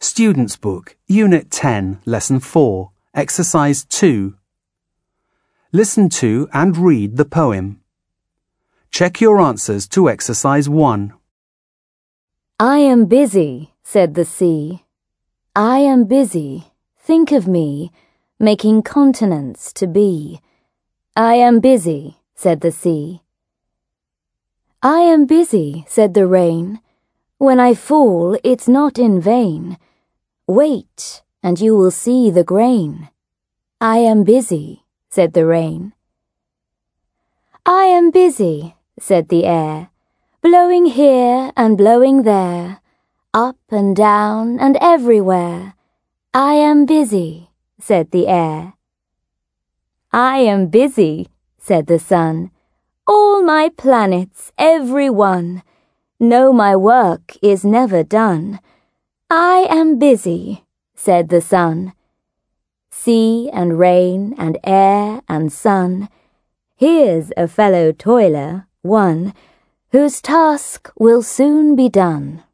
Student's Book, Unit 10, Lesson 4, Exercise 2. Listen to and read the poem. Check your answers to Exercise 1. I am busy, said the sea. I am busy, think of me, making continents to be. I am busy, said the sea. I am busy, said the rain. When I fall, it's not in vain. Wait, and you will see the grain. I am busy, said the rain. I am busy, said the air, blowing here and blowing there, up and down and everywhere. I am busy, said the air. I am busy, said the sun. All my planets, every one, know my work is never done. I am busy, said the sun. Sea and rain and air and sun, here's a fellow toiler, one, whose task will soon be done.